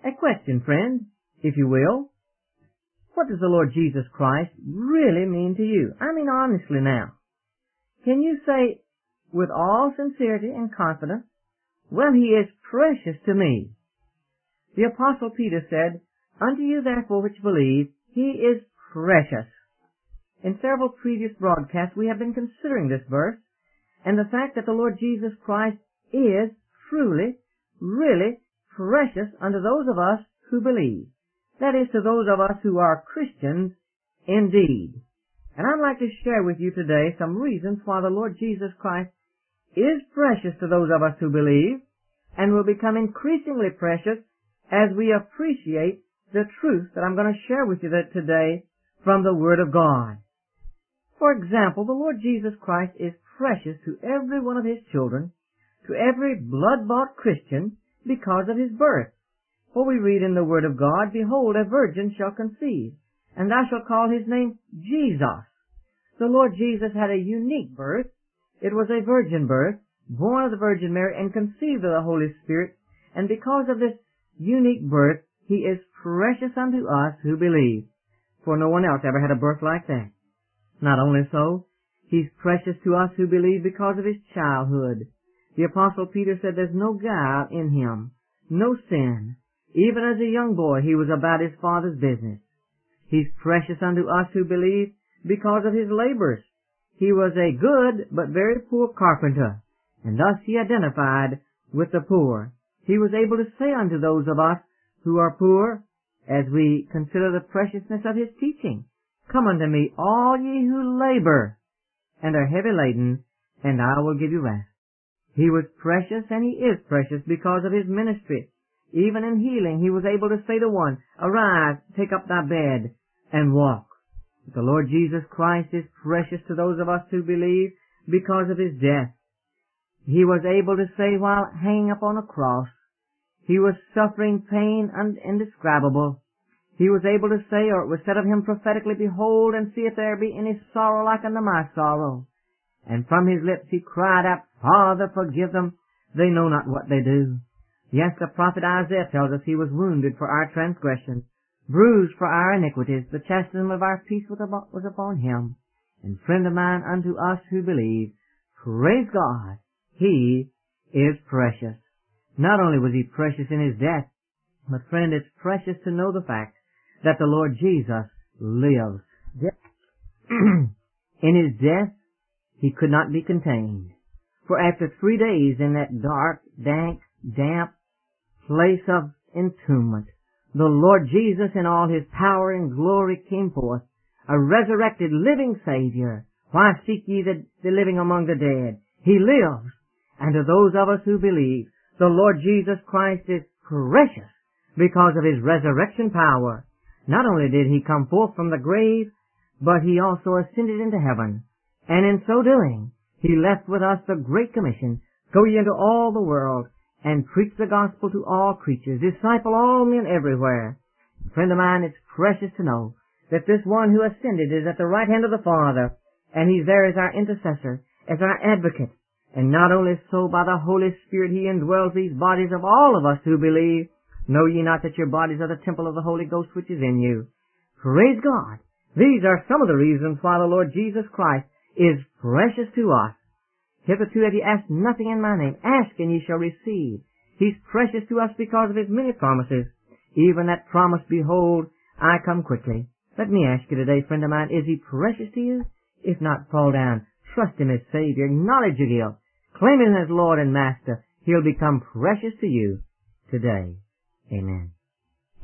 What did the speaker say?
A question, friend, if you will. What does the Lord Jesus Christ really mean to you? I mean honestly now. Can you say with all sincerity and confidence, well, he is precious to me? The Apostle Peter said, unto you therefore which believe, he is precious. In several previous broadcasts we have been considering this verse and the fact that the Lord Jesus Christ is truly, really precious unto those of us who believe. That is, to those of us who are Christians indeed. And I'd like to share with you today some reasons why the Lord Jesus Christ is precious to those of us who believe and will become increasingly precious as we appreciate the truth that I'm going to share with you today from the Word of God. For example, the Lord Jesus Christ is precious to every one of His children, to every blood-bought Christian, because of His birth. For we read in the Word of God, behold, a virgin shall conceive, and thou shalt call his name Jesus. The Lord Jesus had a unique birth. It was a virgin birth, born of the Virgin Mary and conceived of the Holy Spirit, and because of this unique birth, He is precious unto us who believe, for no one else ever had a birth like that. Not only so, He's precious to us who believe because of His childhood. The Apostle Peter said there's no guile in Him, no sin. Even as a young boy, He was about His Father's business. He's precious unto us who believe because of His labors. He was a good but very poor carpenter, and thus He identified with the poor. He was able to say unto those of us who are poor, as we consider the preciousness of His teaching, come unto me, all ye who labor and are heavy laden, and I will give you rest. He was precious, and He is precious because of His ministry. Even in healing, He was able to say to one, arise, take up thy bed, and walk. The Lord Jesus Christ is precious to those of us who believe because of His death. He was able to say while hanging upon a cross, He was suffering pain indescribable. He was able to say, or it was said of Him prophetically, behold, and see if there be any sorrow like unto my sorrow. And from His lips He cried out, Father, forgive them, they know not what they do. Yes, the prophet Isaiah tells us He was wounded for our transgressions, bruised for our iniquities. The chastisement of our peace was upon Him. And friend of mine, unto us who believe, praise God, He is precious. Not only was He precious in His death, but friend, it's precious to know the fact that the Lord Jesus lives. In His death, He could not be contained. For after 3 days in that dark, dank, damp place of entombment, the Lord Jesus in all His power and glory came forth, a resurrected living Savior. Why seek ye the living among the dead? He lives. And to those of us who believe, the Lord Jesus Christ is precious because of His resurrection power. Not only did He come forth from the grave, but He also ascended into heaven. And in so doing, He left with us the Great Commission, go ye into all the world, and preach the gospel to all creatures, disciple all men everywhere. Friend of mine, it's precious to know that this one who ascended is at the right hand of the Father, and He's there as our intercessor, as our advocate. And not only so, by the Holy Spirit He indwells these bodies of all of us who believe. Know ye not that your bodies are the temple of the Holy Ghost which is in you? Praise God! These are some of the reasons why the Lord Jesus Christ is precious to us. Hitherto have ye asked nothing in my name. Ask, and ye shall receive. He's precious to us because of His many promises. Even that promise, behold, I come quickly. Let me ask you today, friend of mine, is He precious to you? If not, fall down. Trust Him as Savior. Acknowledge your guilt. Claim Him as Lord and Master. He'll become precious to you today. Amen.